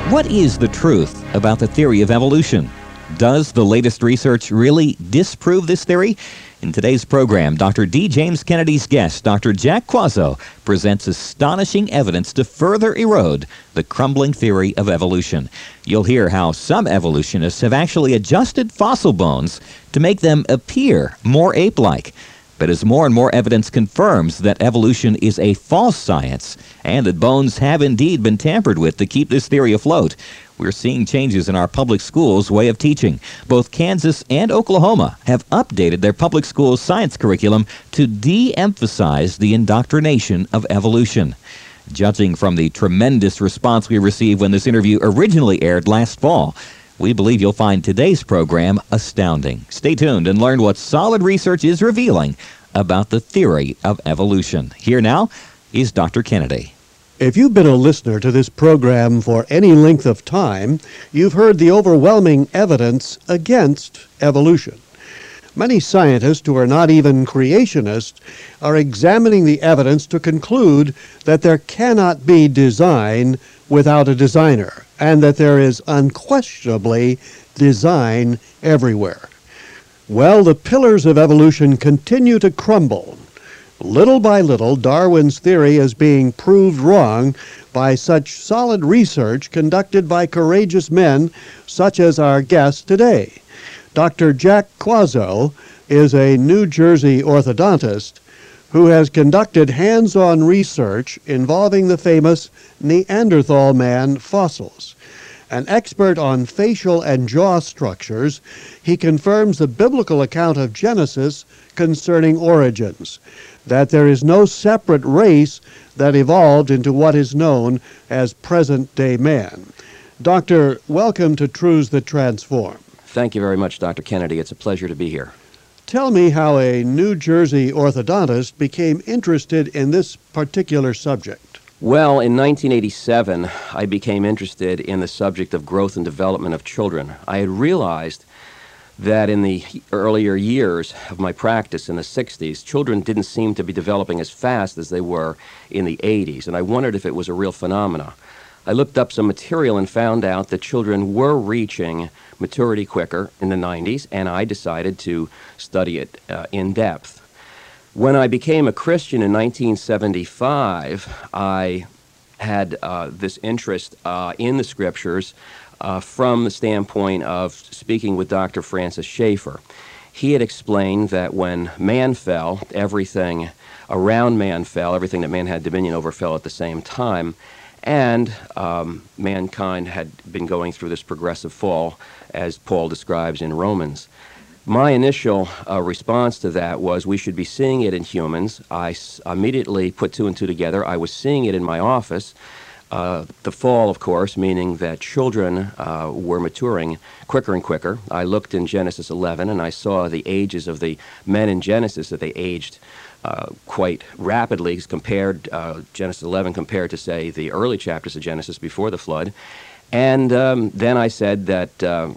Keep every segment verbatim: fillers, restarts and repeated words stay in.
What is the truth about the theory of evolution? Does the latest research really disprove this theory? In today's program, Doctor D. James Kennedy's guest, Doctor Jack Quazzo, presents astonishing evidence to further erode the crumbling theory of evolution. You'll hear how some evolutionists have actually adjusted fossil bones to make them appear more ape-like. But as more and more evidence confirms that evolution is a false science and that bones have indeed been tampered with to keep this theory afloat, we're seeing changes in our public schools' way of teaching. Both Kansas and Oklahoma have updated their public schools' science curriculum to de-emphasize the indoctrination of evolution. Judging from the tremendous response we received when this interview originally aired last fall, we believe you'll find today's program astounding. Stay tuned and learn what solid research is revealing about the theory of evolution. Here now is Doctor Kennedy. If you've been a listener to this program for any length of time, you've heard the overwhelming evidence against evolution. Many scientists who are not even creationists are examining the evidence to conclude that there cannot be design without a designer, and that there is unquestionably design everywhere. Well, the pillars of evolution continue to crumble. Little by little, Darwin's theory is being proved wrong by such solid research conducted by courageous men such as our guest today. Doctor Jack Quazzo is a New Jersey orthodontist who has conducted hands-on research involving the famous Neanderthal man fossils. An expert on facial and jaw structures, he confirms the biblical account of Genesis concerning origins, that there is no separate race that evolved into what is known as present-day man. Doctor, welcome to Truths That Transform. Thank you very much, Doctor Kennedy. It's a pleasure to be here. Tell me how a New Jersey orthodontist became interested in this particular subject. Well, in nineteen eighty-seven, I became interested in the subject of growth and development of children. I had realized that in the earlier years of my practice in the sixties, children didn't seem to be developing as fast as they were in the eighties, and I wondered if it was a real phenomena. I looked up some material and found out that children were reaching maturity quicker in the nineties, and I decided to study it uh, in depth. When I became a Christian in nineteen seventy-five, I had uh, this interest uh, in the Scriptures uh, from the standpoint of speaking with Doctor Francis Schaeffer. He had explained that when man fell, everything around man fell, everything that man had dominion over fell at the same time. And um, mankind had been going through this progressive fall, as Paul describes in Romans. My initial uh, response to that was we should be seeing it in humans. I s- immediately put two and two together. I was seeing it in my office. Uh, the fall, of course, meaning that children uh, were maturing quicker and quicker. I looked in Genesis eleven, and I saw the ages of the men in Genesis, that they aged Uh, quite rapidly compared, uh, Genesis eleven compared to, say, the early chapters of Genesis before the flood. And um, then I said that uh,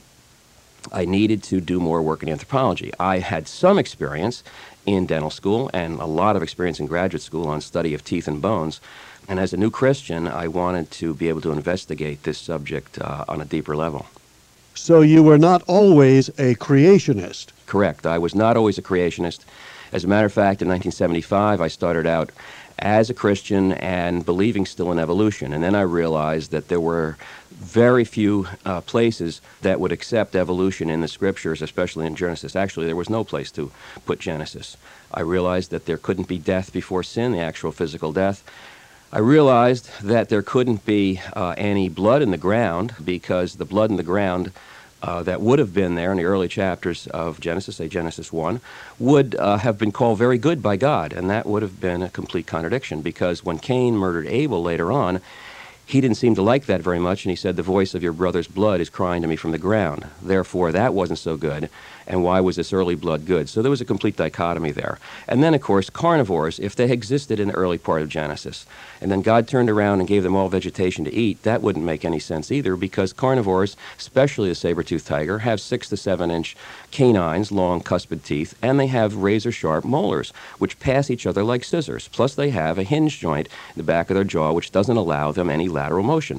I needed to do more work in anthropology. I had some experience in dental school and a lot of experience in graduate school on study of teeth and bones. And as a new Christian, I wanted to be able to investigate this subject uh, on a deeper level. So you were not always a creationist? Correct. I was not always a creationist. As a matter of fact, in nineteen seventy-five, I started out as a Christian and believing still in evolution. And then I realized that there were very few uh, places that would accept evolution in the Scriptures, especially in Genesis. Actually, there was no place to put Genesis. I realized that there couldn't be death before sin, the actual physical death. I realized that there couldn't be uh, any blood in the ground, because the blood in the ground Uh, that would have been there in the early chapters of Genesis, say Genesis one, would uh, have been called very good by God, and that would have been a complete contradiction, because when Cain murdered Abel later on, he didn't seem to like that very much, and he said, "The voice of your brother's blood is crying to me from the ground." Therefore, that wasn't so good, and why was this early blood good? So there was a complete dichotomy there. And then, of course, carnivores, if they existed in the early part of Genesis, and then God turned around and gave them all vegetation to eat, that wouldn't make any sense either, because carnivores, especially the saber-toothed tiger, have six to seven inch canines, long cuspid teeth, and they have razor-sharp molars, which pass each other like scissors. Plus, they have a hinge joint in the back of their jaw, which doesn't allow them any lateral motion.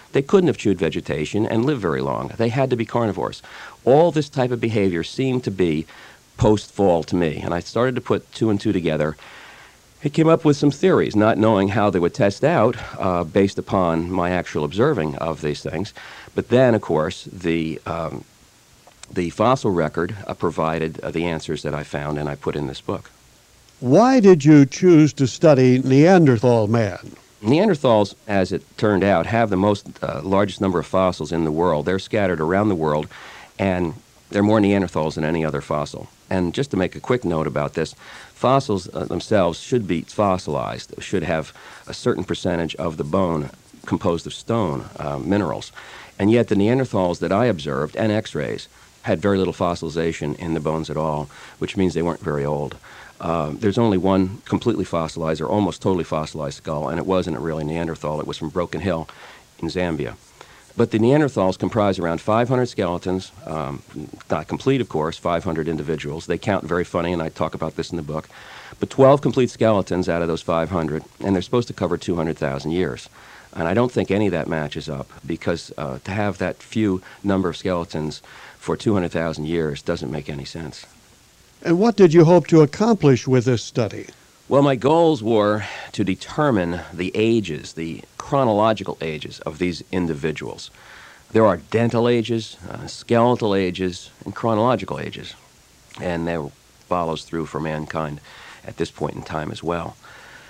They couldn't have chewed vegetation and lived very long. They had to be carnivores. All this type of behavior seemed to be post-fall to me, and I started to put two and two together. He came up with some theories, not knowing how they would test out uh, based upon my actual observing of these things. But then, of course, the um, the fossil record uh, provided uh, the answers that I found and I put in this book. Why did you choose to study Neanderthal man? Neanderthals, as it turned out, have the most uh, largest number of fossils in the world. They're scattered around the world, and there are more Neanderthals than any other fossil. And just to make a quick note about this, fossils uh, themselves should be fossilized, should have a certain percentage of the bone composed of stone uh, minerals. And yet the Neanderthals that I observed, and X-rays, had very little fossilization in the bones at all, which means they weren't very old. Uh, there's only one completely fossilized or almost totally fossilized skull, and it wasn't a really Neanderthal. It was from Broken Hill in Zambia. But the Neanderthals comprise around five hundred skeletons, um, not complete, of course, five hundred individuals. They count very funny, and I talk about this in the book. But twelve complete skeletons out of those five hundred, and they're supposed to cover two hundred thousand years. And I don't think any of that matches up, because uh, to have that few number of skeletons for two hundred thousand years doesn't make any sense. And what did you hope to accomplish with this study? Well, my goals were to determine the ages, the chronological ages of these individuals. There are dental ages, uh, skeletal ages, and chronological ages. And that follows through for mankind at this point in time as well.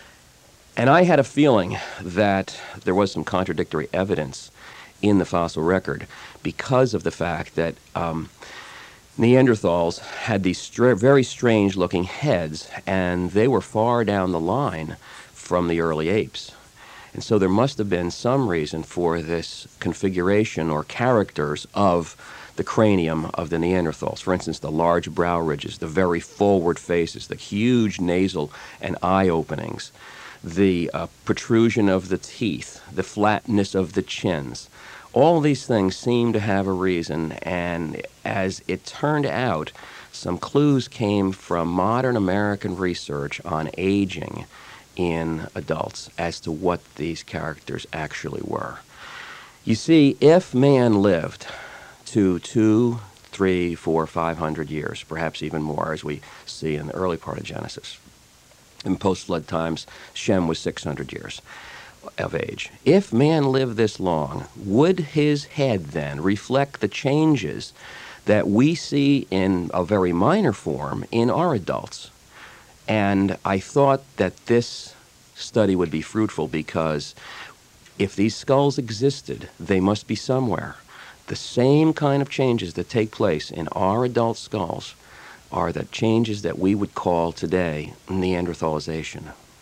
And I had a feeling that there was some contradictory evidence in the fossil record because of the fact that um, Neanderthals had these str- very strange-looking heads, and they were far down the line from the early apes. And so there must have been some reason for this configuration or characters of the cranium of the Neanderthals. For instance, the large brow ridges, the very forward faces, the huge nasal and eye openings, the uh, protrusion of the teeth, the flatness of the chins. All these things seem to have a reason, and as it turned out, some clues came from modern American research on aging in adults as to what these characters actually were. You see, if man lived to two, three, four, five hundred years, perhaps even more, as we see in the early part of Genesis, in post-flood times, Shem was six hundred years of age. If man lived this long, would his head then reflect the changes that we see in a very minor form in our adults? And I thought that this study would be fruitful because if these skulls existed, they must be somewhere. The same kind of changes that take place in our adult skulls are the changes that we would call today Neanderthalization.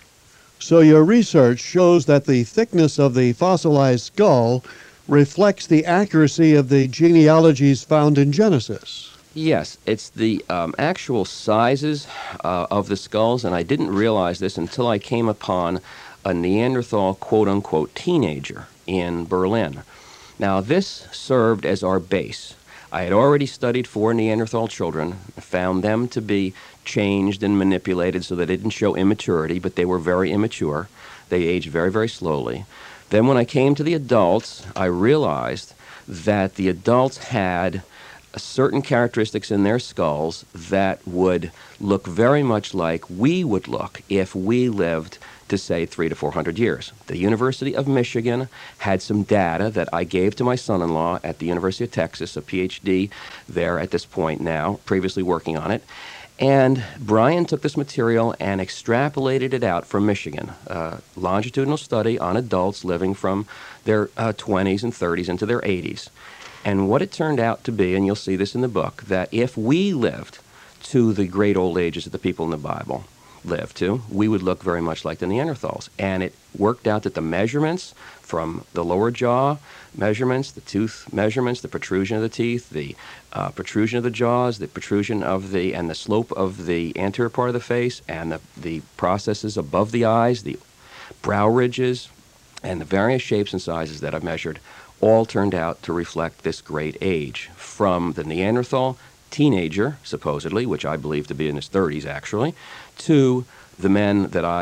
So your research shows that the thickness of the fossilized skull reflects the accuracy of the genealogies found in Genesis. Yes, it's the um, actual sizes uh, of the skulls, and I didn't realize this until I came upon a Neanderthal quote-unquote teenager in Berlin. Now, this served as our base. I had already studied four Neanderthal children, found them to be changed and manipulated so that they didn't show immaturity, but they were very immature. They aged very, very slowly. Then when I came to the adults, I realized that the adults had certain characteristics in their skulls that would look very much like we would look if we lived to say three to four hundred years. The University of Michigan had some data that I gave to my son-in-law at the University of Texas, a P H D there at this point now, previously working on it. And Brian took this material and extrapolated it out from Michigan, a longitudinal study on adults living from their uh, twenties and thirties into their eighties. And what it turned out to be, and you'll see this in the book, that if we lived to the great old ages that the people in the Bible lived to, we would look very much like the Neanderthals. And it worked out that the measurements from the lower jaw measurements, the tooth measurements, the protrusion of the teeth, the uh, protrusion of the jaws, the protrusion of the, and the slope of the anterior part of the face, and the, the processes above the eyes, the brow ridges, and the various shapes and sizes that I've measured all turned out to reflect this great age, from the Neanderthal teenager, supposedly, which I believe to be in his thirties actually, to the men that I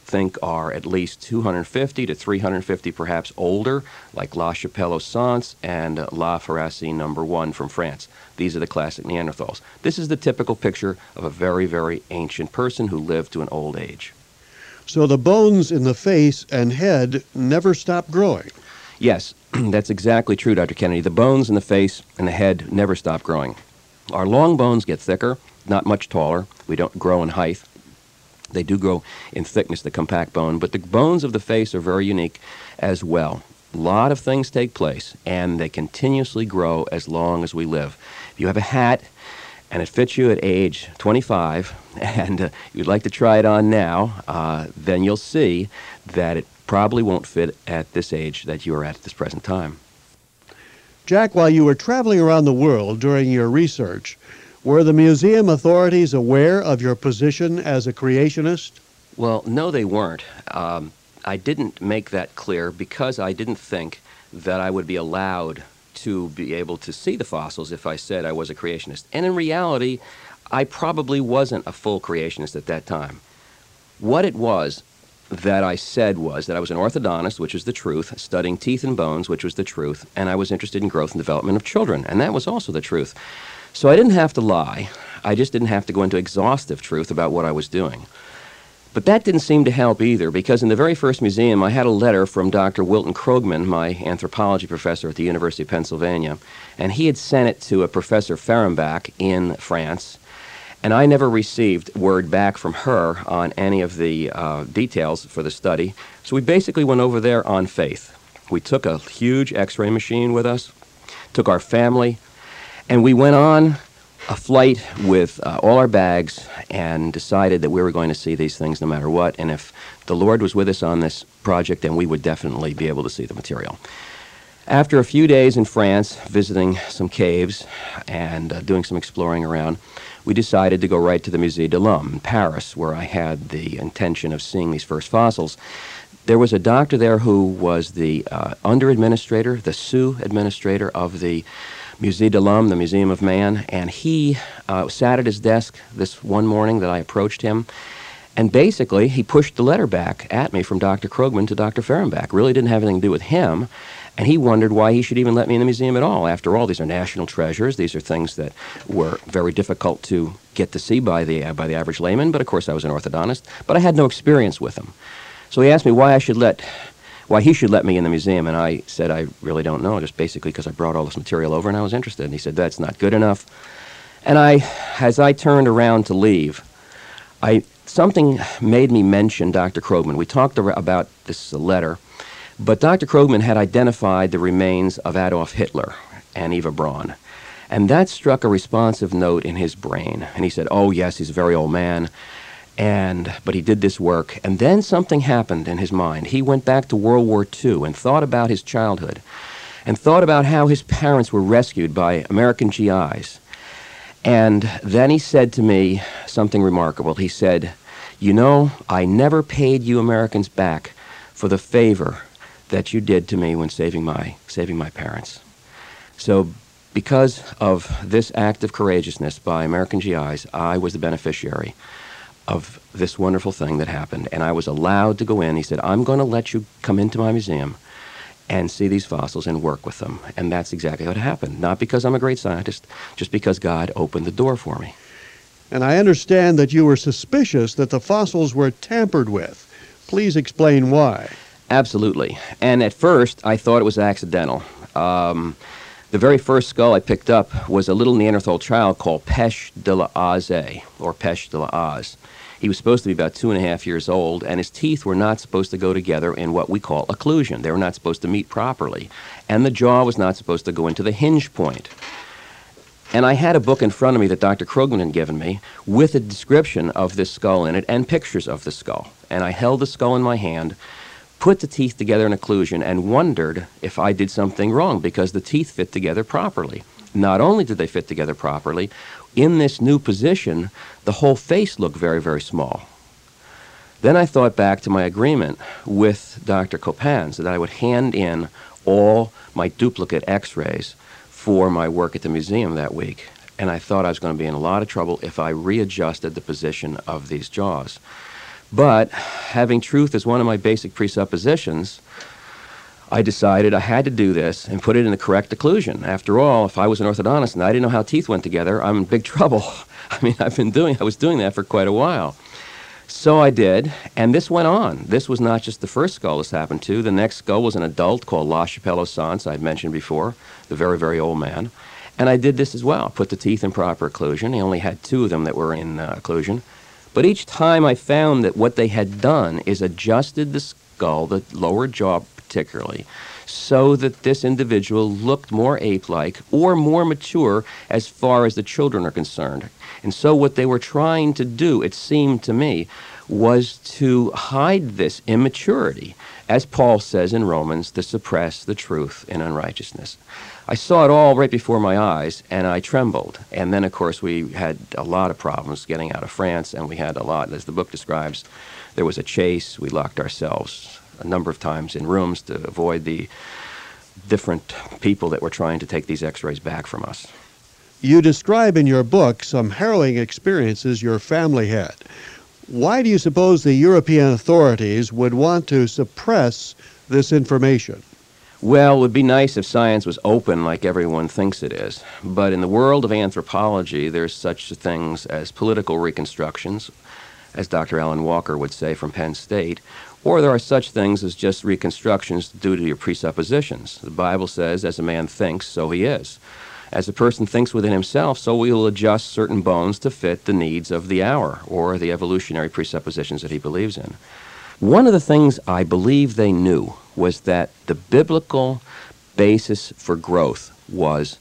think are at least two hundred fifty to three hundred fifty perhaps older, like La Chapelle aux Saints and uh, La Pharracie number one from France. These are the classic Neanderthals. This is the typical picture of a very, very ancient person who lived to an old age. So the bones in the face and head never stop growing. Yes, that's exactly true, Doctor Kennedy. The bones in the face and the head never stop growing. Our long bones get thicker, not much taller. We don't grow in height. They do grow in thickness, the compact bone, but the bones of the face are very unique as well. A lot of things take place, and they continuously grow as long as we live. If you have a hat and it fits you at age twenty-five, and uh, you'd like to try it on now, uh, then you'll see that it probably won't fit at this age that you are at at this present time. Jack, while you were traveling around the world during your research, were the museum authorities aware of your position as a creationist? Well, no, they weren't. Um, I didn't make that clear because I didn't think that I would be allowed to be able to see the fossils if I said I was a creationist. And in reality, I probably wasn't a full creationist at that time. What it was that I said was that I was an orthodontist, which is the truth, studying teeth and bones, which was the truth, and I was interested in growth and development of children, and that was also the truth. So I didn't have to lie. I just didn't have to go into exhaustive truth about what I was doing. But that didn't seem to help either, because in the very first museum, I had a letter from Doctor Wilton Krogman, my anthropology professor at the University of Pennsylvania, and he had sent it to a Professor Fehrenbach in France, and I never received word back from her on any of the uh, details for the study. So we basically went over there on faith. We took a huge X-ray machine with us, took our family, and we went on a flight with uh, all our bags and decided that we were going to see these things no matter what. And if the Lord was with us on this project, then we would definitely be able to see the material. After a few days in France, visiting some caves and uh, doing some exploring around, we decided to go right to the Musée de l'Homme in Paris, where I had the intention of seeing these first fossils. There was a doctor there who was the uh, under-administrator, the sous administrator of the Musée de l'Homme, the Museum of Man, and he uh, sat at his desk this one morning that I approached him, and basically he pushed the letter back at me from Doctor Krogman to Doctor Fehrenbach. Really didn't have anything to do with him, and he wondered why he should even let me in the museum at all. After all, these are national treasures. These are things that were very difficult to get to see by the, uh, by the average layman, but of course I was an orthodontist, but I had no experience with them. So he asked me why I should let why he should let me in the museum, and I said I really don't know, just basically because I brought all this material over and I was interested. And he said, that's not good enough. And I, as I turned around to leave, I something made me mention Doctor Krogman. We talked about this letter, but Doctor Krogman had identified the remains of Adolf Hitler and Eva Braun, and that struck a responsive note in his brain. And he said, oh yes, he's a very old man, And, but he did this work, and then something happened in his mind. He went back to World War Two and thought about his childhood, and thought about how his parents were rescued by American G Is. And then he said to me something remarkable. He said, you know, I never paid you Americans back for the favor that you did to me when saving my, saving my parents. So because of this act of courageousness by American G Is, I was the beneficiary of this wonderful thing that happened, and I was allowed to go in. He said, I'm going to let you come into my museum and see these fossils and work with them. And that's exactly what happened. Not because I'm a great scientist, just because God opened the door for me. And I understand that you were suspicious that the fossils were tampered with. Please explain why. Absolutely. And at first, I thought it was accidental. Um, the very first skull I picked up was a little Neanderthal child called Pesh de la Aze, or Pesh de la Az. He was supposed to be about two and a half years old, and his teeth were not supposed to go together in what we call occlusion. They were not supposed to meet properly, and the jaw was not supposed to go into the hinge point. And I had a book in front of me that Doctor Krogman had given me with a description of this skull in it and pictures of the skull. And I held the skull in my hand, put the teeth together in occlusion, and wondered if I did something wrong, because the teeth fit together properly. Not only did they fit together properly, in this new position, the whole face looked very, very small. Then I thought back to my agreement with Doctor Copan so that I would hand in all my duplicate x-rays for my work at the museum that week. And I thought I was going to be in a lot of trouble if I readjusted the position of these jaws. But having truth as one of my basic presuppositions, I decided I had to do this and put it in the correct occlusion. After all, if I was an orthodontist and I didn't know how teeth went together, I'm in big trouble. I mean, I've been doing, I was doing that for quite a while. So I did, and this went on. This was not just the first skull this happened to. The next skull was an adult called La Chapelle aux Saints, I'd mentioned before, the very, very old man. And I did this as well, put the teeth in proper occlusion. He only had two of them that were in uh, occlusion. But each time I found that what they had done is adjusted the skull, the lower jaw particularly, so that this individual looked more ape-like or more mature as far as the children are concerned. And so what they were trying to do, it seemed to me, was to hide this immaturity, as Paul says in Romans, to suppress the truth in unrighteousness. I saw it all right before my eyes, and I trembled. And then, of course, we had a lot of problems getting out of France, and we had a lot, as the book describes, there was a chase. We locked ourselves a number of times in rooms to avoid the different people that were trying to take these x-rays back from us. You describe in your book some harrowing experiences your family had. Why do you suppose the European authorities would want to suppress this information? Well, it would be nice if science was open like everyone thinks it is. But in the world of anthropology, there's such things as political reconstructions, as Doctor Alan Walker would say from Penn State, or there are such things as just reconstructions due to your presuppositions. The Bible says, as a man thinks, so he is. As a person thinks within himself, so we will adjust certain bones to fit the needs of the hour or the evolutionary presuppositions that he believes in. One of the things I believe they knew was that the biblical basis for growth was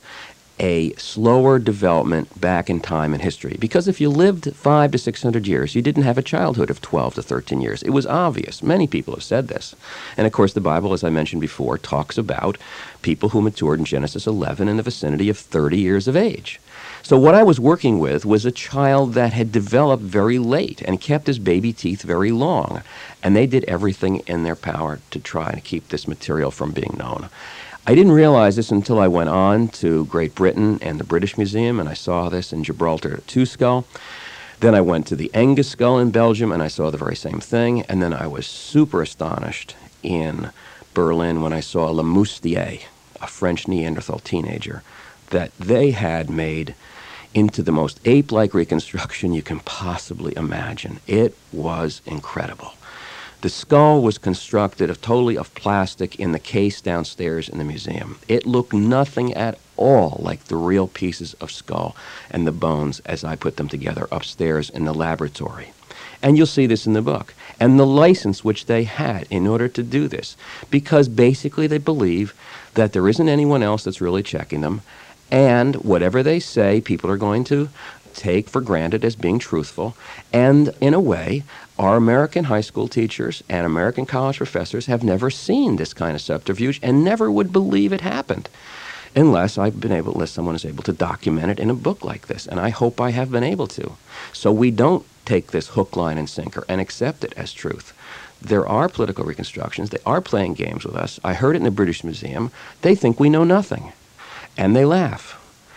a slower development back in time in history. Because if you lived five to six hundred years, you didn't have a childhood of twelve to thirteen years. It was obvious. Many people have said this. And of course, the Bible, as I mentioned before, talks about people who matured in Genesis eleven in the vicinity of thirty years of age. So what I was working with was a child that had developed very late and kept his baby teeth very long. And they did everything in their power to try to keep this material from being known. I didn't realize this until I went on to Great Britain and the British Museum, and I saw this in Gibraltar two skull. Then I went to the Angus skull in Belgium, and I saw the very same thing. And then I was super astonished in Berlin when I saw Le Moustier, a French Neanderthal teenager, that they had made into the most ape-like reconstruction you can possibly imagine. It was incredible. The skull was constructed of totally of plastic in the case downstairs in the museum. It looked nothing at all like the real pieces of skull and the bones as I put them together upstairs in the laboratory. And you'll see this in the book. And the license which they had in order to do this, because basically they believe that there isn't anyone else that's really checking them, and whatever they say, people are going to take for granted as being truthful. And in a way, our American high school teachers and American college professors have never seen this kind of subterfuge and never would believe it happened unless I've been able, unless someone is able to document it in a book like this. And I hope I have been able to. So we don't take this hook, line, and sinker and accept it as truth. There are political reconstructions. They are playing games with us. I heard it in the British Museum. They think we know nothing. And they laugh.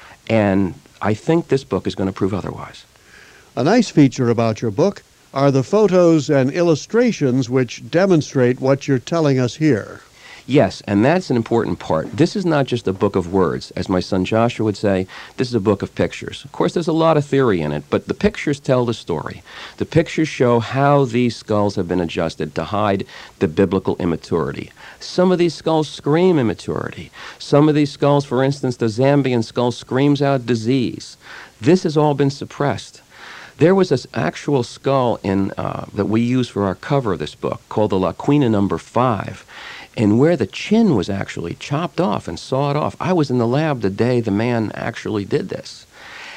And I think this book is going to prove otherwise. A nice feature about your book are the photos and illustrations which demonstrate what you're telling us here. Yes, and that's an important part. This is not just a book of words. As my son Joshua would say, this is a book of pictures. Of course, there's a lot of theory in it, but the pictures tell the story. The pictures show how these skulls have been adjusted to hide the biblical immaturity. Some of these skulls scream immaturity. Some of these skulls, for instance, the Zambian skull screams out disease. This has all been suppressed. There was this actual skull in uh, that we use for our cover of this book called the Laquina number five, and where the chin was actually chopped off and sawed off. I was in the lab the day the man actually did this.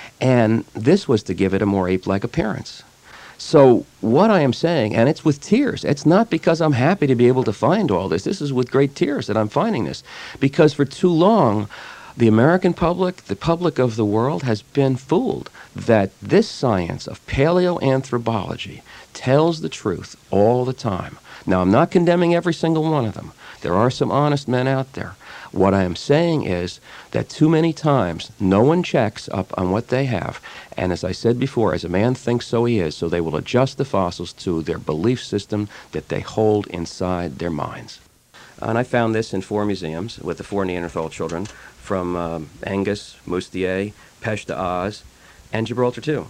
And this was to give it a more ape-like appearance. So what I am saying, and it's with tears, it's not because I'm happy to be able to find all this. This is with great tears that I'm finding this. Because for too long, the American public, the public of the world, has been fooled that this science of paleoanthropology tells the truth all the time. Now, I'm not condemning every single one of them. There are some honest men out there. What I am saying is that too many times no one checks up on what they have. And as I said before, as a man thinks, so he is. So they will adjust the fossils to their belief system that they hold inside their minds. And I found this in four museums with the four Neanderthal children from um, Angus, Moustier, Pech d'Oz, and Gibraltar too.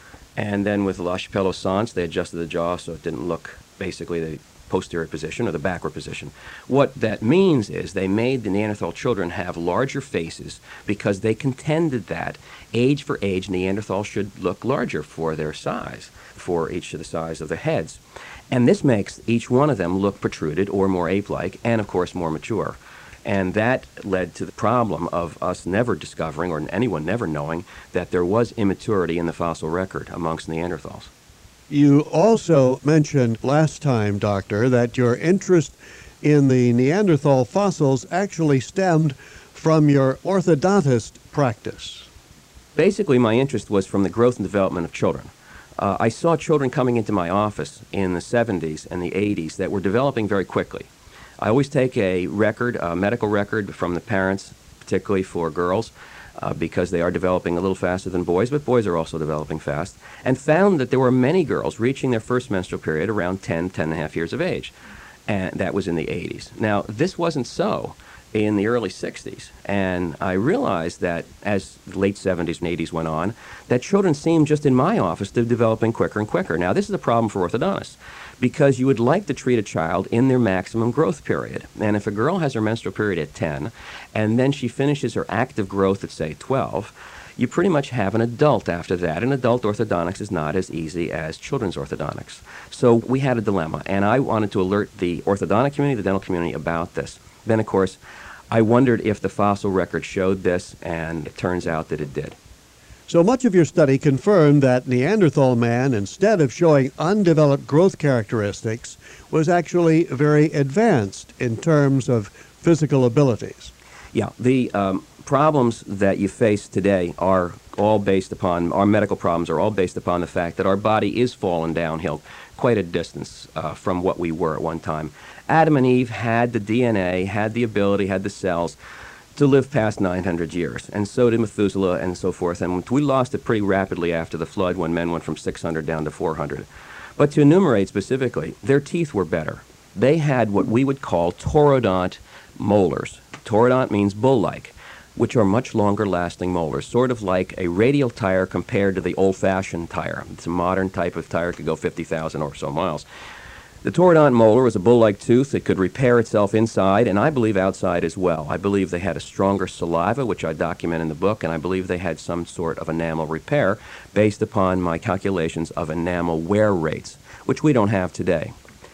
And then with La Chapelle aux Saints, they adjusted the jaw so it didn't look basically the posterior position or the backward position. What that means is they made the Neanderthal children have larger faces because they contended that age for age Neanderthals should look larger for their size, for each of the size of their heads. And this makes each one of them look protruded or more ape-like and, of course, more mature. And that led to the problem of us never discovering, or anyone never knowing, that there was immaturity in the fossil record amongst Neanderthals. You also mentioned last time, Doctor, that your interest in the Neanderthal fossils actually stemmed from your orthodontist practice. Basically, my interest was from the growth and development of children. Uh, I saw children coming into my office in the seventies and the eighties that were developing very quickly. I always take a record, a medical record from the parents, particularly for girls, uh, because they are developing a little faster than boys, but boys are also developing fast, and found that there were many girls reaching their first menstrual period around ten, ten and a half years of age. And that was in the eighties. Now, this wasn't so in the early sixties, and I realized that as the late seventies and eighties went on, that children seemed just in my office to be developing quicker and quicker. Now, this is a problem for orthodontists, because you would like to treat a child in their maximum growth period. And if a girl has her menstrual period at ten, and then she finishes her active growth at, say, twelve, you pretty much have an adult after that. And adult orthodontics is not as easy as children's orthodontics. So we had a dilemma, and I wanted to alert the orthodontic community, the dental community, about this. Then, of course, I wondered if the fossil record showed this, and it turns out that it did. So much of your study confirmed that Neanderthal man, instead of showing undeveloped growth characteristics, was actually very advanced in terms of physical abilities. Yeah, the um, problems that you face today are all based upon, our medical problems are all based upon the fact that our body is falling downhill quite a distance uh, from what we were at one time. Adam and Eve had the D N A, had the ability, had the cells to live past nine hundred years, and so did Methuselah and so forth, and we lost it pretty rapidly after the flood when men went from six hundred down to four hundred. But to enumerate specifically, their teeth were better. They had what we would call taurodont molars. Taurodont means bull-like, which are much longer lasting molars, sort of like a radial tire compared to the old-fashioned tire. It's a modern type of tire, could go fifty thousand or so miles. The taurodont molar was a bull-like tooth. It could repair itself inside, and I believe outside as well. I believe they had a stronger saliva, which I document in the book, and I believe they had some sort of enamel repair based upon my calculations of enamel wear rates, which we don't have today.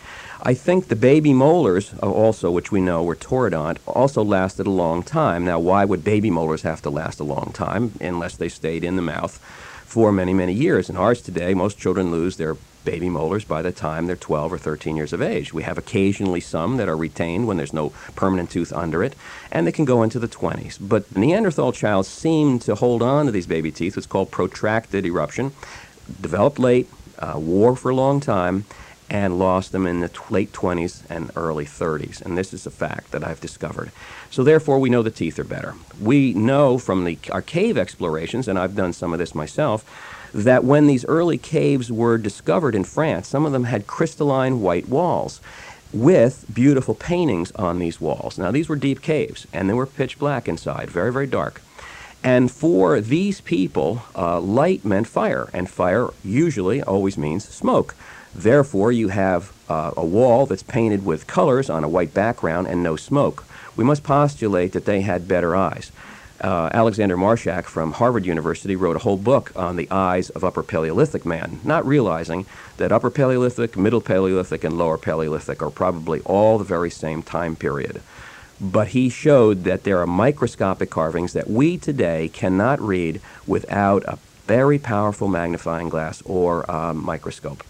I think the baby molars, also, which we know were taurodont, also lasted a long time. Now, why would baby molars have to last a long time unless they stayed in the mouth for many, many years? In ours today, most children lose their baby molars by the time they're twelve or thirteen years of age. We have occasionally some that are retained when there's no permanent tooth under it, and they can go into the twenties. But the Neanderthal child seemed to hold on to these baby teeth. It's called protracted eruption. Developed late, uh, wore for a long time, and lost them in the t- late twenties and early thirties. And this is a fact that I've discovered. So therefore, we know the teeth are better. We know from the, our cave explorations, and I've done some of this myself, that when these early caves were discovered in France, some of them had crystalline white walls with beautiful paintings on these walls. Now, these were deep caves, and they were pitch black inside, very, very dark. And for these people, uh, light meant fire, and fire usually always means smoke. Therefore, you have uh, a wall that's painted with colors on a white background and no smoke. We must postulate that they had better eyes. Uh, Alexander Marshak from Harvard University wrote a whole book on the eyes of Upper Paleolithic man, not realizing that Upper Paleolithic, Middle Paleolithic, and Lower Paleolithic are probably all the very same time period. But he showed that there are microscopic carvings that we today cannot read without a very powerful magnifying glass or um, microscope.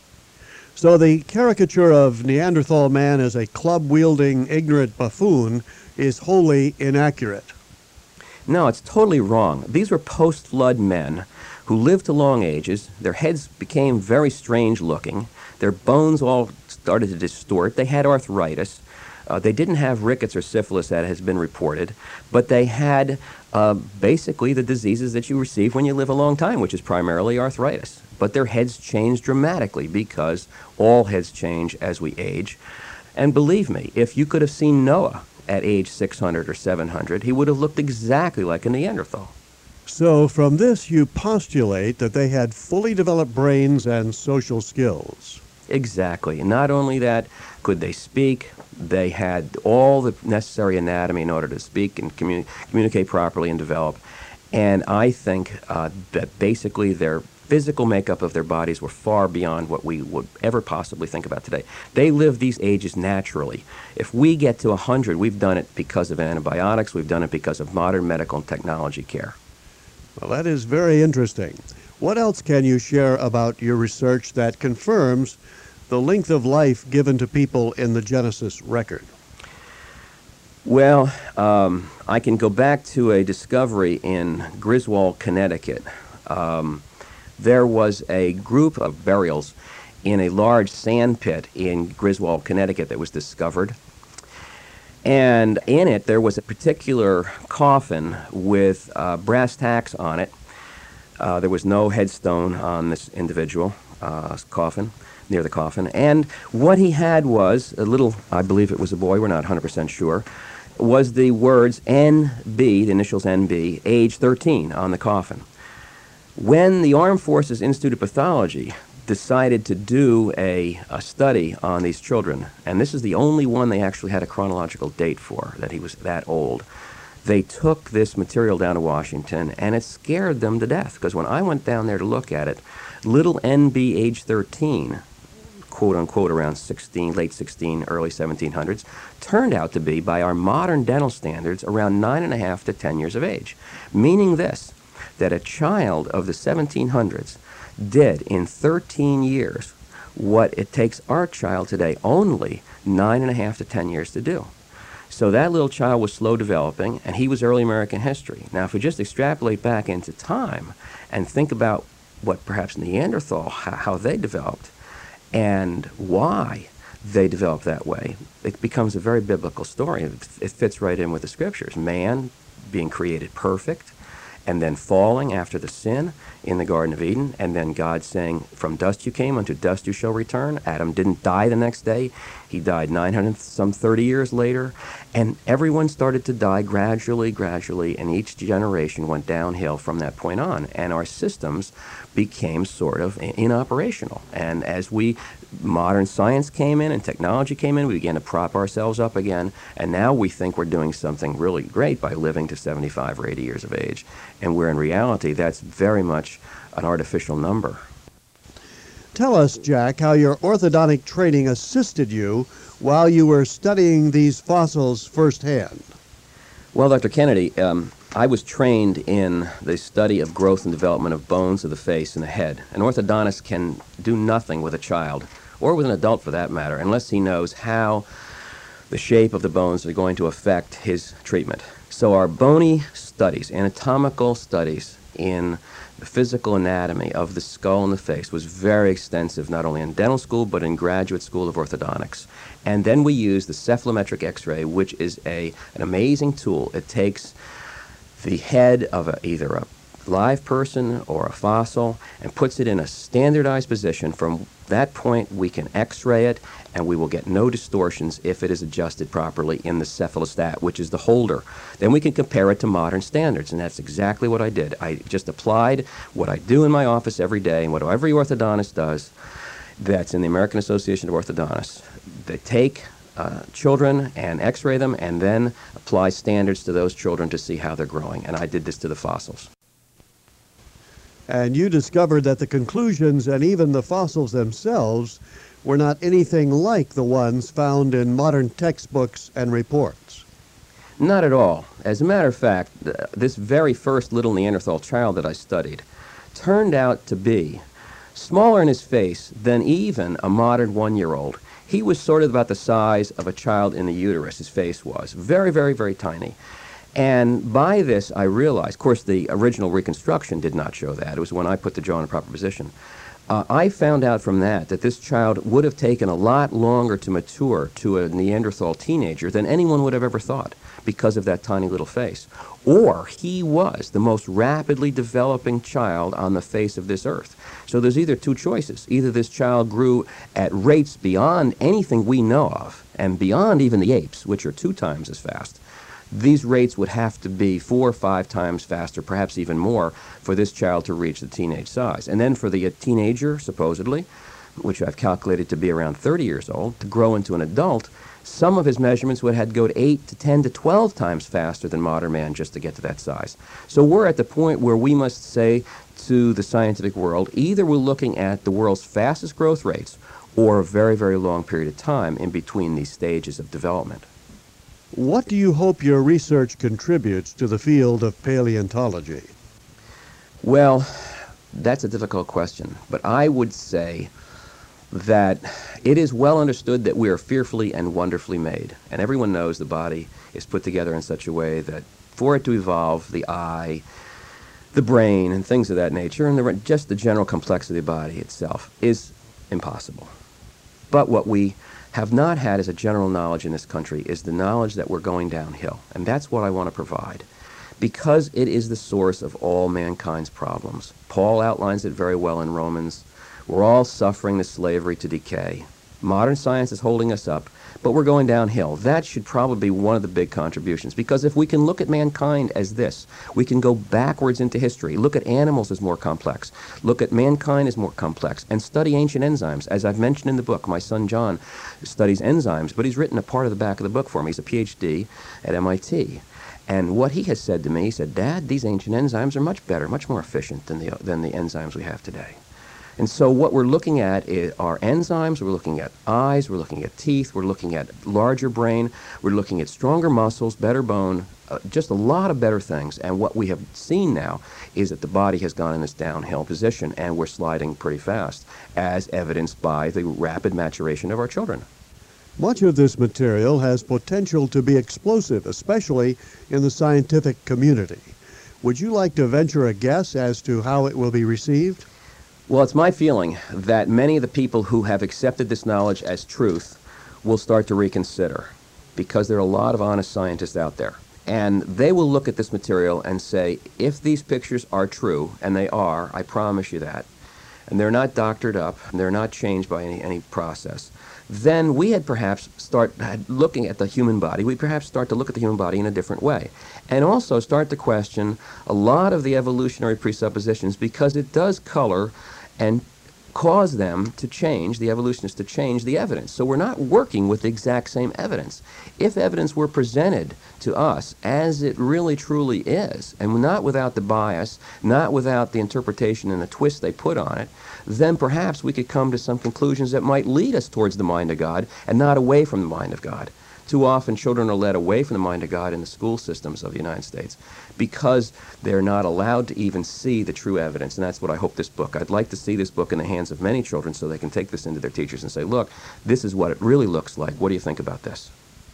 So the caricature of Neanderthal man as a club-wielding, ignorant buffoon is wholly inaccurate. No, it's totally wrong. These were post-flood men who lived to long ages. Their heads became very strange looking. Their bones all started to distort. They had arthritis. Uh, they didn't have rickets or syphilis that has been reported, but they had uh, basically the diseases that you receive when you live a long time, which is primarily arthritis. But their heads changed dramatically because all heads change as we age. And believe me, if you could have seen Noah at age six hundred or seven hundred, he would have looked exactly like a Neanderthal. So from this, you postulate that they had fully developed brains and social skills. Exactly. And not only that, could they speak, they had all the necessary anatomy in order to speak and communi- communicate properly and develop. And I think uh, that basically their physical makeup of their bodies were far beyond what we would ever possibly think about today. They live these ages naturally. If we get to one hundred, we've done it because of antibiotics, we've done it because of modern medical and technology care. Well, that is very interesting. What else can you share about your research that confirms the length of life given to people in the Genesis record? Well, um, I can go back to a discovery in Griswold, Connecticut. Um, there was a group of burials in a large sand pit in Griswold, Connecticut that was discovered. And in it, there was a particular coffin with uh, brass tacks on it. Uh, there was no headstone on this individual uh, coffin, near the coffin. And what he had was, a little, I believe it was a boy, we're not one hundred percent sure, was the words N B, the initials N B, age thirteen on the coffin. When the Armed Forces Institute of Pathology decided to do a, a study on these children, and this is the only one they actually had a chronological date for, that he was that old, they took this material down to Washington, and it scared them to death, because when I went down there to look at it, little N B age thirteen, quote unquote around sixteen, late sixteen, early seventeen hundreds, turned out to be, by our modern dental standards, around nine and a half to ten years of age. Meaning this, that a child of the seventeen hundreds did in thirteen years what it takes our child today only nine and a half to ten years to do. So that little child was slow developing, and he was early American history. Now, if we just extrapolate back into time and think about what perhaps Neanderthal, how, how they developed, and why they developed that way, it becomes a very biblical story. It, it fits right in with the scriptures. Man being created perfect, and then falling after the sin in the Garden of Eden, and then God saying, from dust you came, unto dust you shall return. Adam didn't die the next day. He died nine hundred, some thirty years later, and everyone started to die gradually, gradually, and each generation went downhill from that point on, and our systems became sort of inoperational. And as we, modern science came in and technology came in, we began to prop ourselves up again, and now we think we're doing something really great by living to seventy-five or eighty years of age, and where in reality that's very much an artificial number. Tell us, Jack, how your orthodontic training assisted you while you were studying these fossils firsthand. Well, Doctor Kennedy, um, I was trained in the study of growth and development of bones of the face and the head. An orthodontist can do nothing with a child, or with an adult for that matter, unless he knows how the shape of the bones are going to affect his treatment. So our bony studies, anatomical studies in the physical anatomy of the skull and the face was very extensive, not only in dental school, but in graduate school of orthodontics. And then we use the cephalometric x-ray, which is a, an amazing tool. It takes the head of a, either a live person or a fossil and puts it in a standardized position. From that point, we can x-ray it, and we will get no distortions if it is adjusted properly in the cephalostat, which is the holder. Then we can compare it to modern standards, and that's exactly what I did. I just applied what I do in my office every day and what every orthodontist does that's in the American Association of Orthodontists. They take uh, children and x-ray them and then apply standards to those children to see how they're growing, and I did this to the fossils. And you discovered that the conclusions and even the fossils themselves were not anything like the ones found in modern textbooks and reports. Not at all. As a matter of fact, th this very first little Neanderthal child that I studied turned out to be smaller in his face than even a modern one-year-old. He was sort of about the size of a child in the uterus, his face was. Very, very, very tiny. And by this, I realized, of course, the original reconstruction did not show that. It was when I put the jaw in a proper position. Uh, I found out from that that this child would have taken a lot longer to mature to a Neanderthal teenager than anyone would have ever thought because of that tiny little face. Or he was the most rapidly developing child on the face of this earth. So there's either two choices. Either this child grew at rates beyond anything we know of, and beyond even the apes, which are two times as fast. These rates would have to be four or five times faster, perhaps even more, for this child to reach the teenage size. And then for the uh, teenager, supposedly, which I've calculated to be around thirty years old, to grow into an adult, some of his measurements would have to go to eight to ten to twelve times faster than modern man just to get to that size. So we're at the point where we must say to the scientific world, either we're looking at the world's fastest growth rates or a very, very long period of time in between these stages of development. What do you hope your research contributes to the field of paleontology? Well, that's a difficult question, but I would say that it is well understood that we are fearfully and wonderfully made, and everyone knows the body is put together in such a way that for it to evolve, the eye, the brain, and things of that nature, and the, just the general complexity of the body itself is impossible. But what we have not had as a general knowledge in this country is the knowledge that we're going downhill, and that's what I want to provide, because it is the source of all mankind's problems. Paul outlines it very well in Romans. We're all suffering the slavery to decay. Modern science is holding us up, but we're going downhill. That should probably be one of the big contributions, because if we can look at mankind as this, we can go backwards into history, look at animals as more complex, look at mankind as more complex, and study ancient enzymes. As I've mentioned in the book, my son John studies enzymes, but he's written a part of the back of the book for me. He's a P H D at M I T. And what he has said to me, he said, "Dad, these ancient enzymes are much better, much more efficient than the, than the enzymes we have today." And so what we're looking at is, are enzymes, we're looking at eyes, we're looking at teeth, we're looking at larger brain, we're looking at stronger muscles, better bone, uh, just a lot of better things. And what we have seen now is that the body has gone in this downhill position, and we're sliding pretty fast, as evidenced by the rapid maturation of our children. Much of this material has potential to be explosive, especially in the scientific community. Would you like to venture a guess as to how it will be received? Well, it's my feeling that many of the people who have accepted this knowledge as truth will start to reconsider, because there are a lot of honest scientists out there. And they will look at this material and say, if these pictures are true, and they are, I promise you that, and they're not doctored up, and they're not changed by any, any process, then we had perhaps start looking at the human body, we perhaps start to look at the human body in a different way. And also start to question a lot of the evolutionary presuppositions, because it does color and cause them to change, the evolutionists to change the evidence. So we're not working with the exact same evidence. If evidence were presented to us as it really truly is, and not without the bias, not without the interpretation and the twist they put on it, then perhaps we could come to some conclusions that might lead us towards the mind of God and not away from the mind of God. Too often children are led away from the mind of God in the school systems of the United States because they're not allowed to even see the true evidence. And that's what I hope this book, I'd like to see this book in the hands of many children so they can take this into their teachers and say, look, this is what it really looks like. What do you think about this?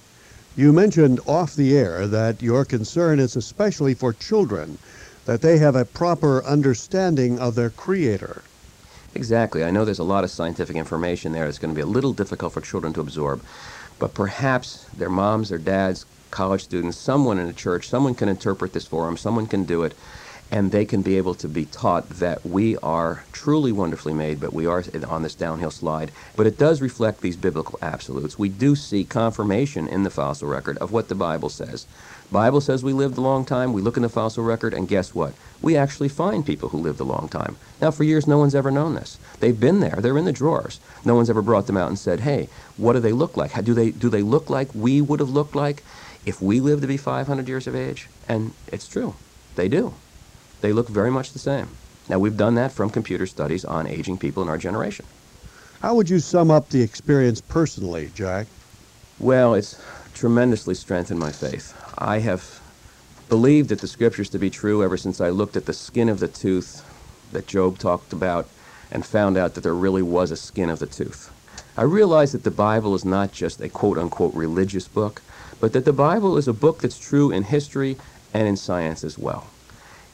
You mentioned off the air that your concern is especially for children, that they have a proper understanding of their creator. Exactly. I know there's a lot of scientific information there that's going to be a little difficult for children to absorb. But perhaps their moms, their dads, college students, someone in a church, someone can interpret this for them, someone can do it, and they can be able to be taught that we are truly wonderfully made, but we are on this downhill slide. But it does reflect these biblical absolutes. We do see confirmation in the fossil record of what the Bible says. The Bible says we lived a long time. We look in the fossil record, and guess what? We actually find people who lived a long time. Now, for years, no one's ever known this. They've been there. They're in the drawers. No one's ever brought them out and said, hey, what do they look like? How, do they, do they look like we would have looked like if we lived to be five hundred years of age? And it's true. They do. They look very much the same. Now, we've done that from computer studies on aging people in our generation. How would you sum up the experience personally, Jack? Well, it's tremendously strengthened my faith. I have believed that the scriptures to be true ever since I looked at the skin of the tooth that Job talked about and found out that there really was a skin of the tooth. I realized that the Bible is not just a quote-unquote religious book, but that the Bible is a book that's true in history and in science as well.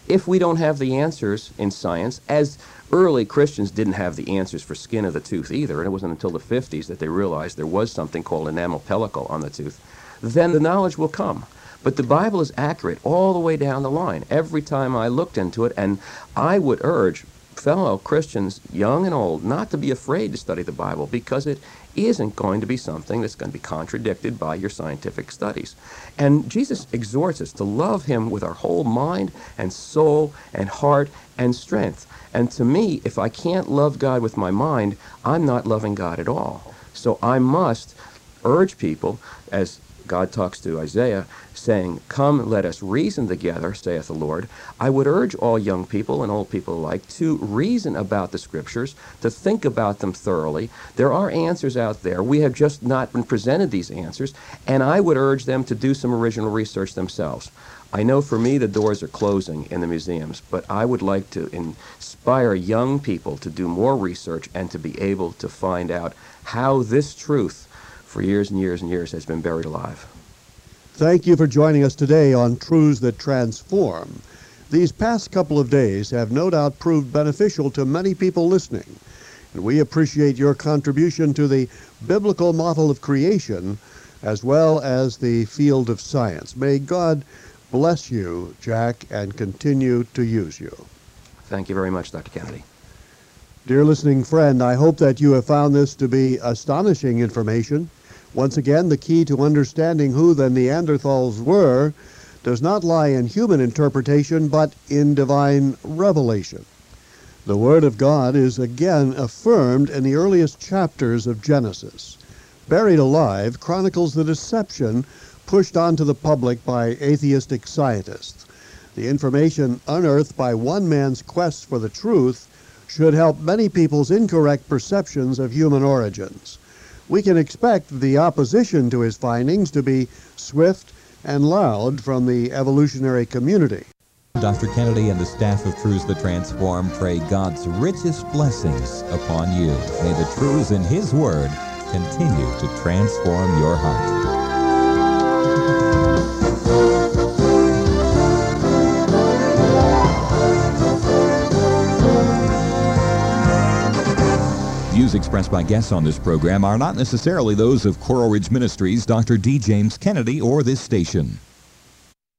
if we don't have the answers in science, as early Christians didn't have the answers for skin of the tooth either, and it wasn't until the fifties that they realized there was something called enamel pellicle on the tooth, then the knowledge will come. But the Bible is accurate all the way down the line. Every time I looked into it, and I would urge fellow Christians, young and old, not to be afraid to study the Bible, because it isn't going to be something that's going to be contradicted by your scientific studies. And Jesus exhorts us to love him with our whole mind and soul and heart and strength. And to me, if I can't love God with my mind, I'm not loving God at all. So I must urge people, as God talks to Isaiah, saying, "Come, let us reason together, saith the Lord." I would urge all young people and old people alike to reason about the Scriptures, to think about them thoroughly. There are answers out there. We have just not been presented these answers, and I would urge them to do some original research themselves. I know for me the doors are closing in the museums, but I would like to inspire young people to do more research and to be able to find out how this truth for years and years and years has been buried alive. Thank you for joining us today on Truths That Transform. These past couple of days have no doubt proved beneficial to many people listening, and we appreciate your contribution to the biblical model of creation as well as the field of science. May God bless you, Jack, and continue to use you. Thank you very much, Doctor Kennedy. Dear listening friend, I hope that you have found this to be astonishing information. Once again, the key to understanding who the Neanderthals were does not lie in human interpretation, but in divine revelation. The Word of God is again affirmed in the earliest chapters of Genesis. Buried Alive chronicles the deception pushed onto the public by atheistic scientists. The information unearthed by one man's quest for the truth should help many people's incorrect perceptions of human origins. We can expect the opposition to his findings to be swift and loud from the evolutionary community. Doctor Kennedy and the staff of Truths That Transform pray God's richest blessings upon you. May the truths in His Word continue to transform your heart. Views expressed by guests on this program are not necessarily those of Coral Ridge Ministries, Doctor D. James Kennedy, or this station.